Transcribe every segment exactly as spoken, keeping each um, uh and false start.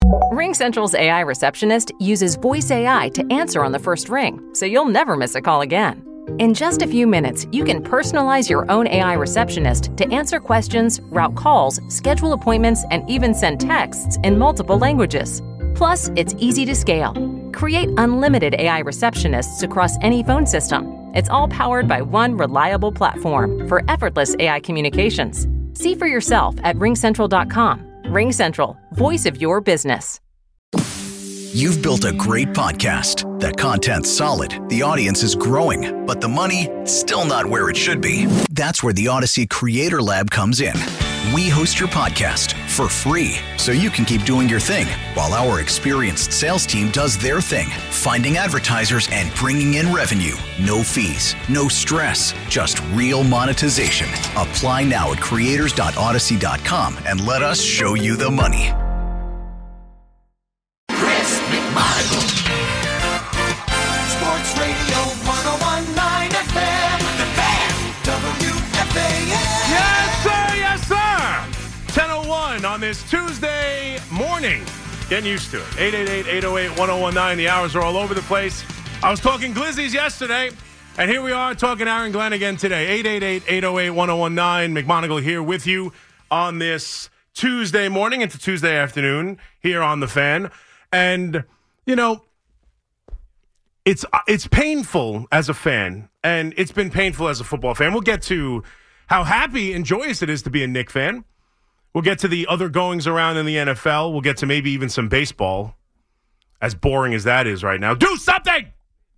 RingCentral's A I receptionist uses voice A I to answer on the first ring, so you'll never miss a call again. In just a few minutes, you can personalize your own A I receptionist to answer questions, route calls, schedule appointments, and even send texts in multiple languages. Plus, it's easy to scale. Create unlimited A I receptionists across any phone system. It's all powered by one reliable platform for effortless A I communications. See for yourself at ring central dot com. RingCentral, voice of your business. You've built a great podcast. That content's solid, the audience is growing, but the money, still not where it should be. That's where the Odyssey Creator Lab comes in. We host your podcast for free, so you can keep doing your thing, while our experienced sales team does their thing, finding advertisers and bringing in revenue. No fees, no stress, just real monetization. Apply now at creators dot odyssey dot com and let us show you the money. Chris McMonagle. Sports Radio one oh one point nine F M. The Fan. W F A N. Yes, sir. Yes, sir. ten oh one on this Tuesday morning. Getting used to it. eight eight eight, eight oh eight, one oh one nine. The hours are all over the place. I was talking Glizzies yesterday, and here we are talking Aaron Glenn again today. eight eight eight, eight oh eight, one oh one nine. McMonagle here with you on this Tuesday morning into Tuesday afternoon here on The Fan. And, you know, it's it's painful as a fan, and it's been painful as a football fan. We'll get to how happy and joyous it is to be a Knick fan. We'll get to the other goings around in the N F L. We'll get to maybe even some baseball, as boring as that is right now. Do something!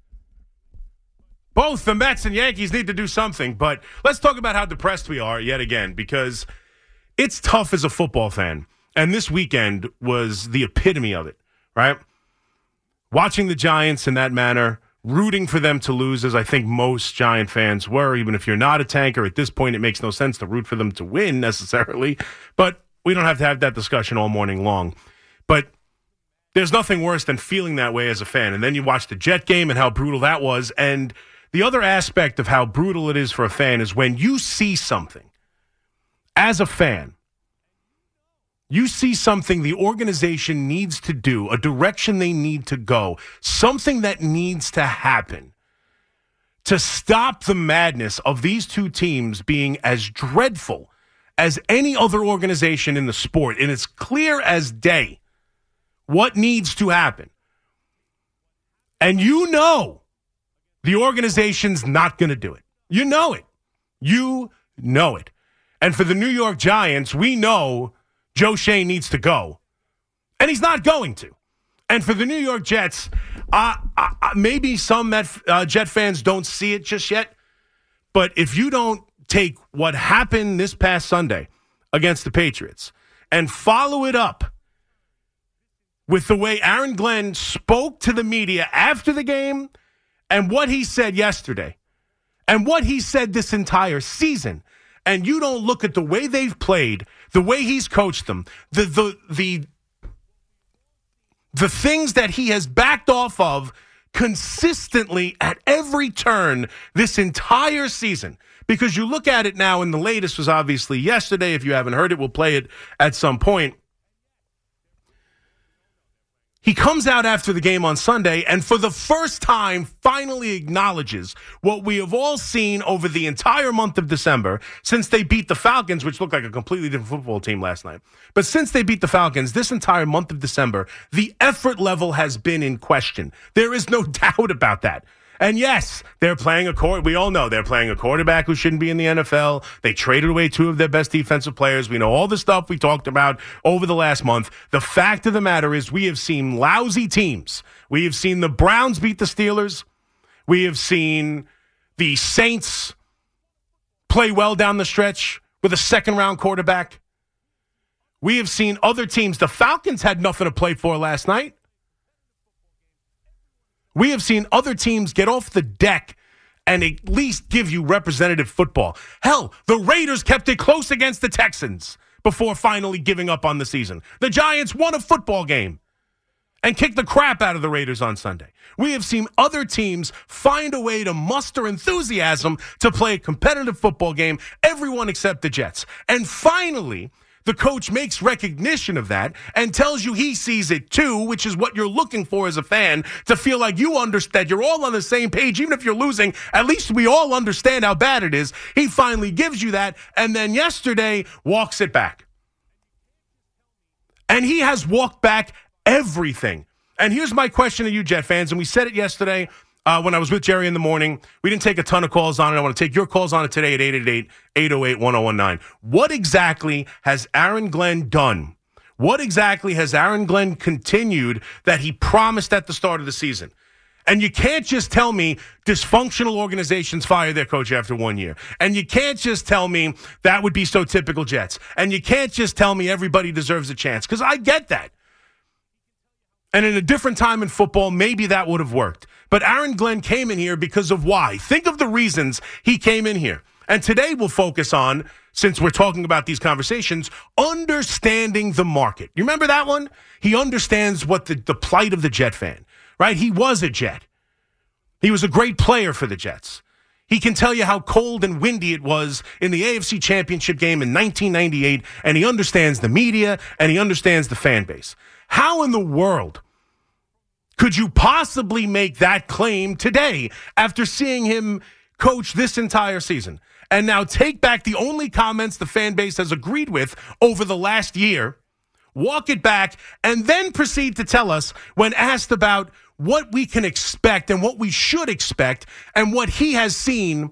Both the Mets and Yankees need to do something, but let's talk about how depressed we are yet again, because it's tough as a football fan, and this weekend was the epitome of it, right? Watching the Giants in that manner, rooting for them to lose, as I think most Giant fans were, even if you're not a tanker. At this point, it makes no sense to root for them to win necessarily, but we don't have to have that discussion all morning long. But there's nothing worse than feeling that way as a fan. And then you watch the Jet game and how brutal that was. And the other aspect of how brutal it is for a fan is when you see something as a fan, you see something the organization needs to do, a direction they need to go, something that needs to happen to stop the madness of these two teams being as dreadful as any other organization in the sport. And it's clear as day what needs to happen. And you know the organization's not going to do it. You know it. You know it. And for the New York Giants, we know Joe Shane needs to go, and he's not going to. And for the New York Jets, uh, uh, maybe some Met, uh, Jet fans don't see it just yet, but if you don't take what happened this past Sunday against the Patriots and follow it up with the way Aaron Glenn spoke to the media after the game and what he said yesterday and what he said this entire season, and you don't look at the way they've played, the way he's coached them, the the the the things that he has backed off of consistently at every turn this entire season. Because you look at it now, and the latest was obviously yesterday. If you haven't heard it, we'll play it at some point. He comes out after the game on Sunday and for the first time finally acknowledges what we have all seen over the entire month of December since they beat the Falcons, which looked like a completely different football team last night. But since they beat the Falcons, this entire month of December, the effort level has been in question. There is no doubt about that. And yes, they're playing a court. We all know they're playing a quarterback who shouldn't be in the N F L. They traded away two of their best defensive players. We know all the stuff we talked about over the last month. The fact of the matter is we have seen lousy teams. We have seen the Browns beat the Steelers. We have seen the Saints play well down the stretch with a second-round quarterback. We have seen other teams. The Falcons had nothing to play for last night. We have seen other teams get off the deck and at least give you representative football. Hell, the Raiders kept it close against the Texans before finally giving up on the season. The Giants won a football game and kicked the crap out of the Raiders on Sunday. We have seen other teams find a way to muster enthusiasm to play a competitive football game, everyone except the Jets. And finally, the coach makes recognition of that and tells you he sees it too, which is what you're looking for as a fan, to feel like you understand, you're all on the same page, even if you're losing, at least we all understand how bad it is. He finally gives you that, and then yesterday walks it back. And he has walked back everything. And here's my question to you, Jet fans, and we said it yesterday uh, when I was with Jerry in the morning. We didn't take a ton of calls on it. I want to take your calls on it today at eight eight eight, eight oh eight, one oh one nine. What exactly has Aaron Glenn done? What exactly has Aaron Glenn continued that he promised at the start of the season? And you can't just tell me dysfunctional organizations fire their coach after one year. And you can't just tell me that would be so typical Jets. And you can't just tell me everybody deserves a chance, because I get that. And in a different time in football, maybe that would have worked. But Aaron Glenn came in here because of why. Think of the reasons he came in here. And today we'll focus on, since we're talking about these conversations, understanding the market. You remember that one? He understands what the, the plight of the Jet fan, right? He was a Jet. He was a great player for the Jets. He can tell you how cold and windy it was in the A F C Championship game in nineteen ninety-eight, and he understands the media, and he understands the fan base. How in the world could you possibly make that claim today after seeing him coach this entire season? And now take back the only comments the fan base has agreed with over the last year, walk it back, and then proceed to tell us, when asked about what we can expect and what we should expect and what he has seen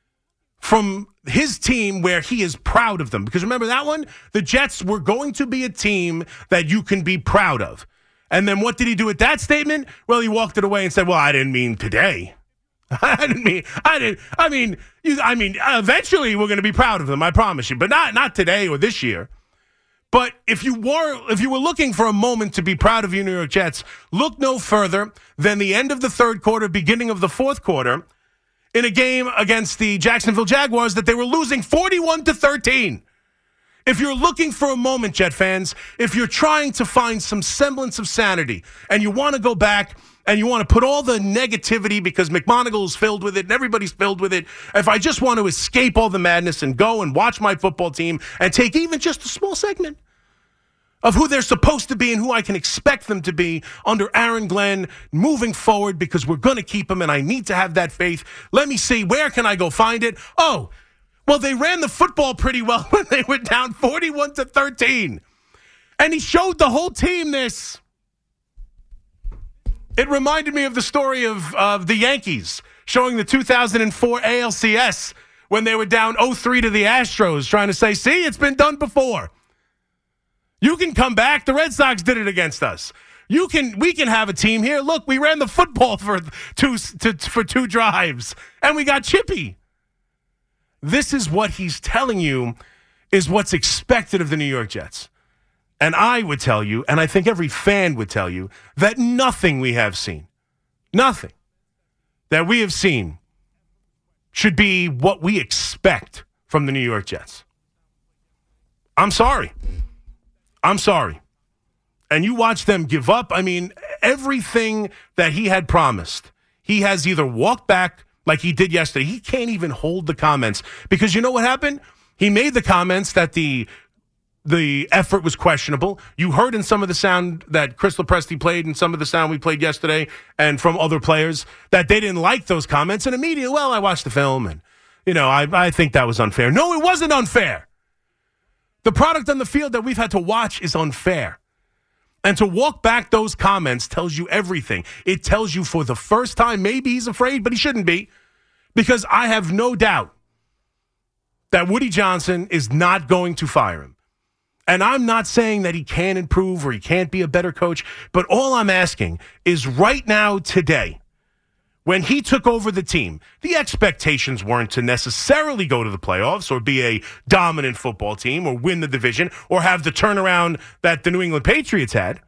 from his team where he is proud of them. Because remember that one? The Jets were going to be a team that you can be proud of. And then what did he do with that statement? Well, he walked it away and said, well, I didn't mean today. I didn't mean, I didn't, I mean, you, I mean, eventually we're going to be proud of them, I promise you, but not, not today or this year. But if you were, if you were looking for a moment to be proud of your New York Jets, look no further than the end of the third quarter, beginning of the fourth quarter, in a game against the Jacksonville Jaguars that they were losing forty-one to thirteen. If you're looking for a moment, Jet fans, if you're trying to find some semblance of sanity and you want to go back and you want to put all the negativity, because McMonagle is filled with it and everybody's filled with it, if I just want to escape all the madness and go and watch my football team and take even just a small segment of who they're supposed to be and who I can expect them to be under Aaron Glenn moving forward, because we're going to keep him and I need to have that faith. Let me see, where can I go find it? Oh, well, they ran the football pretty well when they were down forty-one to thirteen. And he showed the whole team this. It reminded me of the story of, of the Yankees showing the two thousand four A L C S when they were down oh three to the Astros, trying to say, see, it's been done before. You can come back. The Red Sox did it against us. You can, we can have a team here. Look, we ran the football for two, to, for two drives, and we got chippy. This is what he's telling you is what's expected of the New York Jets. And I would tell you, and I think every fan would tell you, that nothing we have seen, nothing that we have seen should be what we expect from the New York Jets. I'm sorry. I'm sorry. And you watch them give up. I mean, everything that he had promised, he has either walked back like he did yesterday. He can't even hold the comments, because you know what happened? He made the comments that the the effort was questionable. You heard in some of the sound that Chris Lepresti played and some of the sound we played yesterday and from other players that they didn't like those comments. And immediately, well, I watched the film and, you know, I, I think that was unfair. No, it wasn't unfair. The product on the field that we've had to watch is unfair. And to walk back those comments tells you everything. It tells you for the first time, maybe he's afraid, but he shouldn't be, because I have no doubt that Woody Johnson is not going to fire him. And I'm not saying that he can't improve or he can't be a better coach, but all I'm asking is right now, today, when he took over the team, the expectations weren't to necessarily go to the playoffs or be a dominant football team or win the division or have the turnaround that the New England Patriots had.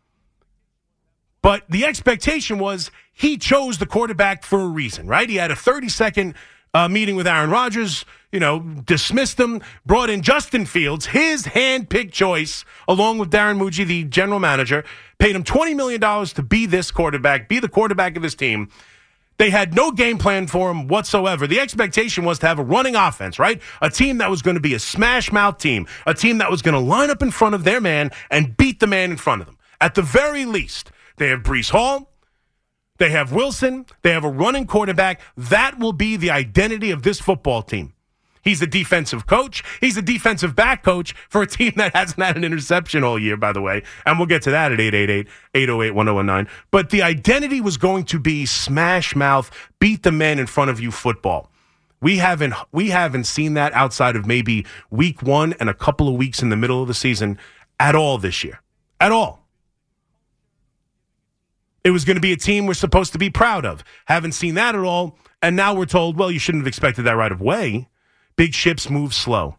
But the expectation was he chose the quarterback for a reason, right? He had a thirty-second uh, meeting with Aaron Rodgers, you know, dismissed him, brought in Justin Fields, his hand-picked choice, along with Darren Muji, the general manager, paid him twenty million dollars to be this quarterback, be the quarterback of this team. They had no game plan for him whatsoever. The expectation was to have a running offense, right? A team that was going to be a smash-mouth team, a team that was going to line up in front of their man and beat the man in front of them. At the very least, they have Breece Hall, they have Wilson, they have a running quarterback. That will be the identity of this football team. He's a defensive coach. He's a defensive back coach for a team that hasn't had an interception all year, by the way. And we'll get to that at eight eight eight, eight oh eight, one oh one nine. But the identity was going to be smash mouth, beat the man in front of you football. We haven't we haven't seen that outside of maybe week one and a couple of weeks in the middle of the season at all this year. At all. It was going to be a team we're supposed to be proud of. Haven't seen that at all. And now we're told, well, you shouldn't have expected that right away. Big ships move slow.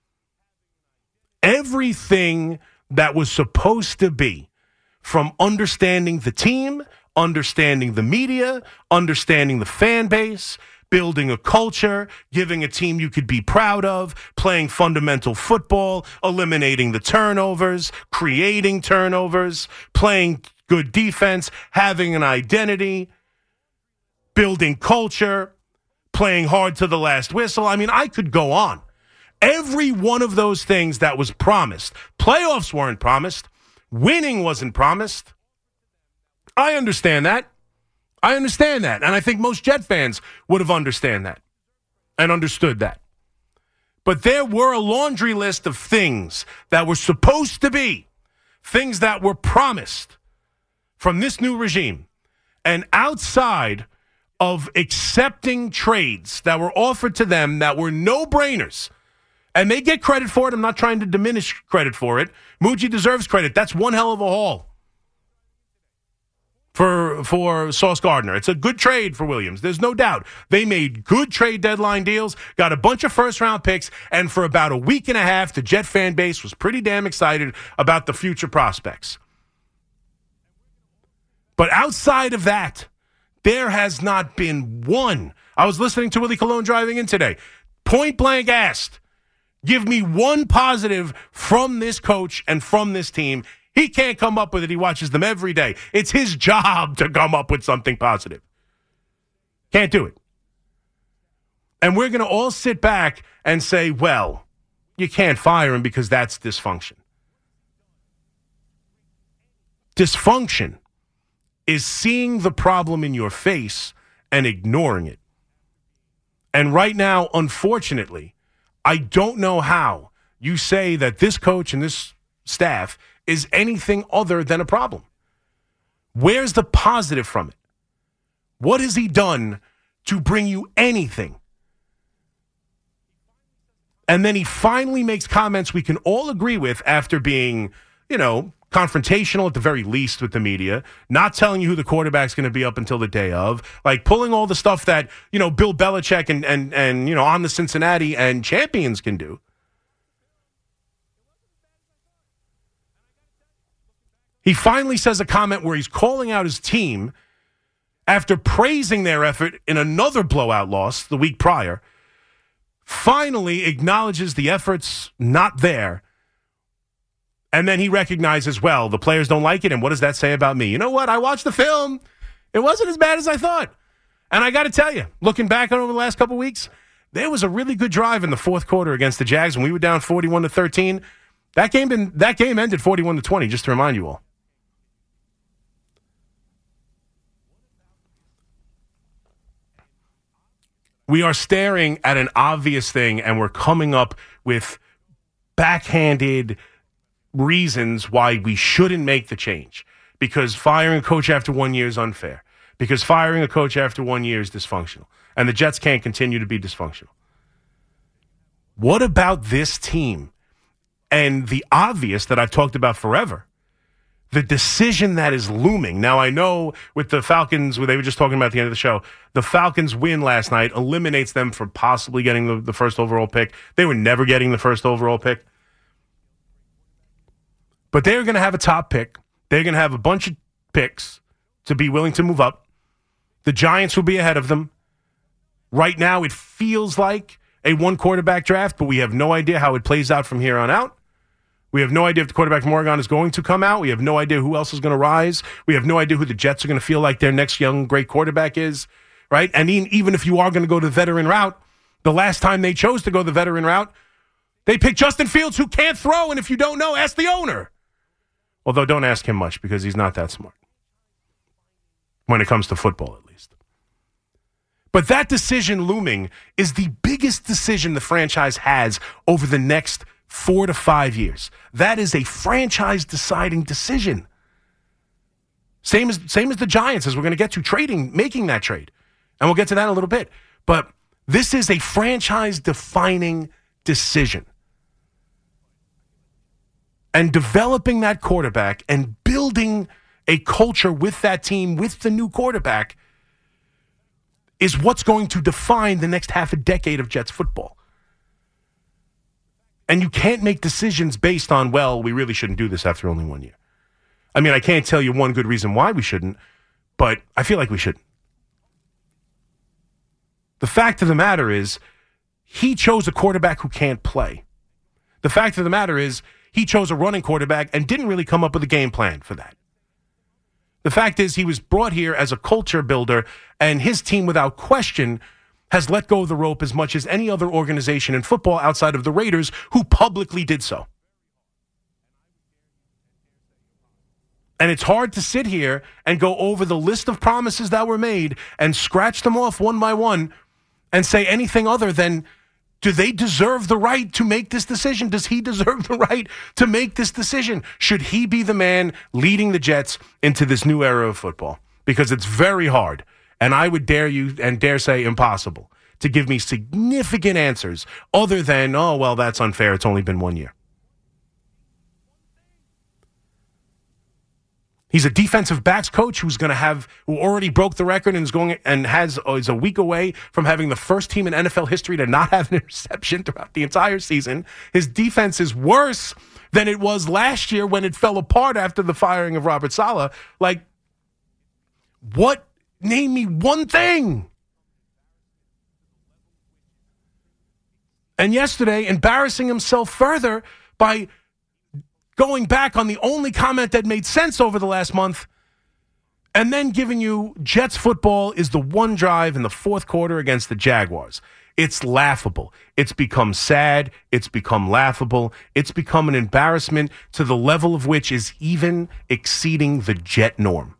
Everything that was supposed to be, from understanding the team, understanding the media, understanding the fan base, building a culture, giving a team you could be proud of, playing fundamental football, eliminating the turnovers, creating turnovers, playing good defense, having an identity, building culture, playing hard to the last whistle. I mean, I could go on. Every one of those things that was promised. Playoffs weren't promised. Winning wasn't promised. I understand that. I understand that. And I think most Jet fans would have understood that and understood that. But there were a laundry list of things that were supposed to be, things that were promised from this new regime. And outside of accepting trades that were offered to them that were no-brainers. And they get credit for it. I'm not trying to diminish credit for it. Muji deserves credit. That's one hell of a haul for, for Sauce Gardner. It's a good trade for Williams. There's no doubt. They made good trade deadline deals, got a bunch of first-round picks, and for about a week and a half, the Jet fan base was pretty damn excited about the future prospects. But outside of that, there has not been one. I was listening to Willie Colon driving in today. Point blank asked, give me one positive from this coach and from this team. He can't come up with it. He watches them every day. It's his job to come up with something positive. Can't do it. And we're going to all sit back and say, well, you can't fire him because that's dysfunction. Dysfunction is seeing the problem in your face and ignoring it. And right now, unfortunately, I don't know how you say that this coach and this staff is anything other than a problem. Where's the positive from it? What has he done to bring you anything? And then he finally makes comments we can all agree with after being, you know, confrontational at the very least with the media, not telling you who the quarterback's going to be up until the day of, like pulling all the stuff that, you know, Bill Belichick and, and, and you know, on the Cincinnati and champions can do. He finally says a comment where he's calling out his team after praising their effort in another blowout loss the week prior, finally acknowledges the effort's not there. And then he recognizes, well, the players don't like it, and what does that say about me? You know what? I watched the film. It wasn't as bad as I thought. And I got to tell you, looking back on over the last couple of weeks, there was a really good drive in the fourth quarter against the Jags when we were down forty-one to thirteen. That game been, that game ended forty-one to twenty, just to remind you all. We are staring at an obvious thing, and we're coming up with backhanded reasons why we shouldn't make the change. Because firing a coach after one year is unfair. Because firing a coach after one year is dysfunctional. And the Jets can't continue to be dysfunctional. What about this team? And the obvious that I've talked about forever. The decision that is looming. Now, I know with the Falcons, where they were just talking about at the end of the show, the Falcons' win last night eliminates them from possibly getting the, the first overall pick. They were never getting the first overall pick. But they're going to have a top pick. They're going to have a bunch of picks to be willing to move up. The Giants will be ahead of them. Right now, it feels like a one-quarterback draft, but we have no idea how it plays out from here on out. We have no idea if the quarterback from Oregon is going to come out. We have no idea who else is going to rise. We have no idea who the Jets are going to feel like their next young great quarterback is. right? And even if you are going to go the veteran route, the last time they chose to go the veteran route, they picked Justin Fields, who can't throw. And if you don't know, ask the owner. Although don't ask him much because he's not that smart. When it comes to football, at least. But that decision looming is the biggest decision the franchise has over the next four to five years. That is a franchise-deciding decision. Same as, same as the Giants, as we're going to get to, trading, making that trade. And we'll get to that in a little bit. But this is a franchise-defining decision. And developing that quarterback and building a culture with that team, with the new quarterback, is what's going to define the next half a decade of Jets football. And you can't make decisions based on, well, we really shouldn't do this after only one year. I mean, I can't tell you one good reason why we shouldn't, but I feel like we shouldn't. The fact of the matter is, he chose a quarterback who can't play. The fact of the matter is, he chose a running quarterback and didn't really come up with a game plan for that. The fact is, he was brought here as a culture builder, and his team, without question, has let go of the rope as much as any other organization in football outside of the Raiders, who publicly did so. And it's hard to sit here and go over the list of promises that were made and scratch them off one by one and say anything other than, do they deserve the right to make this decision? Does he deserve the right to make this decision? Should he be the man leading the Jets into this new era of football? Because it's very hard, and I would dare you and dare say impossible, to give me significant answers other than, oh, well, that's unfair. It's only been one year. He's a defensive backs coach who's going to have, who already broke the record and is going and has is a week away from having the first team in N F L history to not have an interception throughout the entire season. His defense is worse than it was last year when it fell apart after the firing of Robert Saleh. Like, what? Name me one thing. And yesterday, embarrassing himself further by going back on the only comment that made sense over the last month, and then giving you Jets football is the one drive in the fourth quarter against the Jaguars. It's laughable. It's become sad. It's become laughable. It's become an embarrassment to the level of which is even exceeding the Jet norm.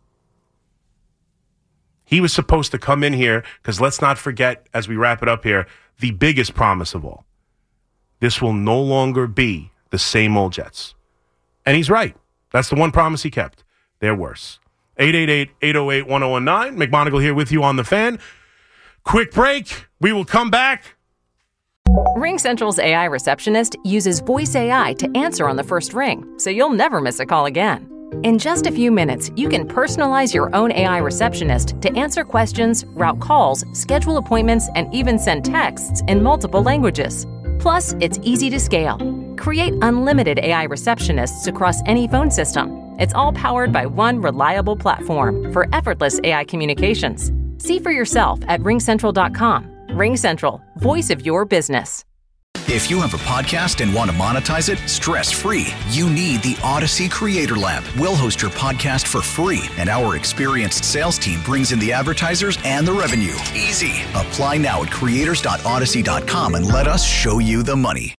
He was supposed to come in here, because let's not forget, as we wrap it up here, the biggest promise of all. This will no longer be the same old Jets. And he's right. That's the one promise he kept. They're worse. eight eight eight, eight oh eight, one oh one nine. McMonagle here with you on The Fan. Quick break. We will come back. RingCentral's A I receptionist uses voice A I to answer on the first ring, so you'll never miss a call again. In just a few minutes, you can personalize your own A I receptionist to answer questions, route calls, schedule appointments, and even send texts in multiple languages. Plus, it's easy to scale. Create unlimited A I receptionists across any phone system. It's all powered by one reliable platform for effortless A I communications. See for yourself at ring central dot com. RingCentral, voice of your business. If you have a podcast and want to monetize it stress-free, you need the Odyssey Creator Lab. We'll host your podcast for free, and our experienced sales team brings in the advertisers and the revenue. Easy. Apply now at creators dot odyssey dot com and let us show you the money.